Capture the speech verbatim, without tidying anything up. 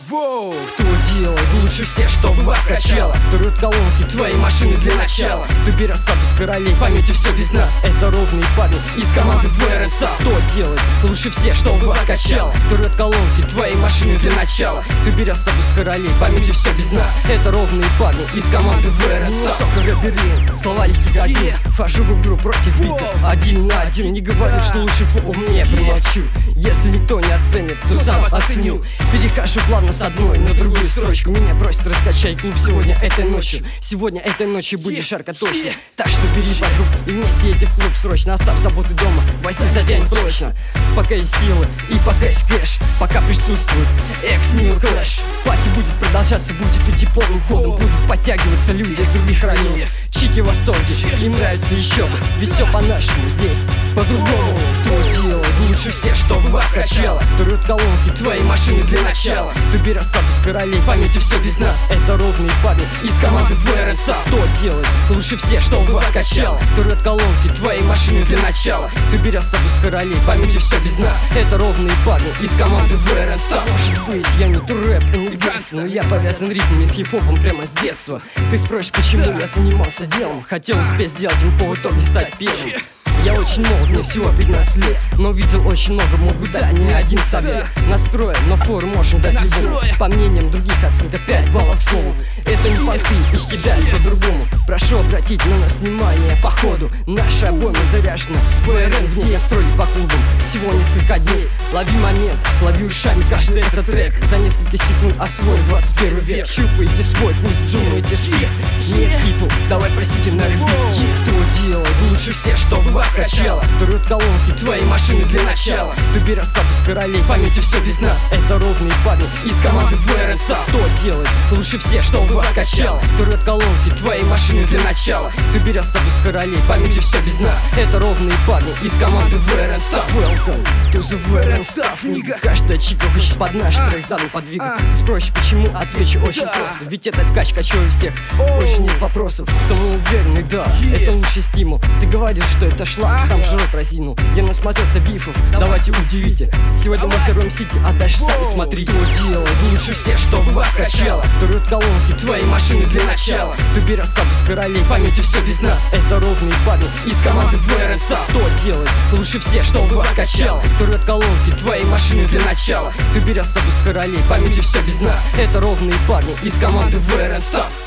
Воу, кто делает лучше всех, чтобы вас качало? Кто рвет колонки твоей машины для начала? Кто берет статус королей, поймете все без нас. Это ровные парни из команды вэ эр эн Staff. Кто делает лучше всех, чтобы вас качало? Кто рвет колонки твоей машины для начала? Кто берет статус королей, поймете все без нас. Это ровные парни из команды вэ эр эн Staff. Слова легкие как один, фажу гуглю против бита. Один на один, не говорю, что лучше флоу умнее, промолчу. Если никто не оценит, то сам оценю. Перехожу плавно с одной на другую строчку. Меня просят раскачать клуб сегодня этой ночью. Сегодня этой ночью будет жарко точно. Так что бери подруг и вместе едем в клуб срочно. Оставь заботы дома, возьми за день прочно. Пока есть силы и пока есть кэш, пока присутствует экс-нил клэш. Пати будет продолжаться, будет идти полным ходом. Будут подтягиваться люди из других районов. Чики в восторге, им нравится еще. Ведь все по-нашему здесь, по-другому. Кто делает лучше всех, чтобы вас качало? Кто рвет колонки твоей машины для начала? Кто берет статус королей, поймете все без нас. Это ровные парни из команды вэ эр эн Staff. Кто делает лучше всех, чтобы вас качало? Кто рвет колонки твоей машины для начала? Кто берет статус королей, поймете все без нас. Это ровные парни из команды вэ эр эн Staff. Может быть, я не турэп и не гангстер, но я повязан ритмами с хип-хопом прямо с детства. Ты спросишь, почему я занимался делом? Хотел успеть сделать инфо, в итоге стать первым. Я очень молод, мне всего пятнадцать лет, но видел очень много, могу дать не один совет. Настроен, но фору можно дать любому. По мнениям других оценка пять баллов к слову. Это не понты, их кидают по-другому. Прошу обратить на нас внимание по ходу. Наша обойма заряжена, вэ эр эн в ней строит по клубам. Всего несколько дней, лови момент, лови ушами каждый этот трек. За несколько секунд освой двадцать первый век. Щупайте свой пульс, думайте спит. Нет, people, давай просите на репит. Кто делает лучше всех, чтобы вас качало? Кто рвет колонки твоей машины для начала? Кто берет статус королей, поймете все без нас. Это ровные парни из команды вэ эр эн Staff. Кто делает лучше всех, чтобы вас качало? Кто рвет колонки твоей машины для начала? Кто берет статус королей, поймете все без нас. Это ровные парни из команды вэ эр эн Staff. Welcome to the вэ эр эн Staff, нига. Каждая чика хочет под наш трек задом подвигать. Ты спросишь, почему? Отвечу очень просто. Ведь этот кач качевый всех, больше нет вопросов. Самоуверенный, да, это лучший стимул. Ты говоришь, что это шлак, сам жрет разину. Я насмотрелся бифов, давайте удивите. Сегодня мы взорвем сити, а дальше сами смотрите. Кто делает лучше всех, чтобы вас качало? Кто рвет колонки твоей машины для начала? Кто берет статус королей, поймете все без нас. Это ровные парни из команды вэ эр эн Staff. Кто делает лучше всех, чтобы вас качало? Кто рвет колонки твоей машины для начала? Кто берет статус королей, поймете все без нас. Это ровные парни из команды вэ эр эн Staff.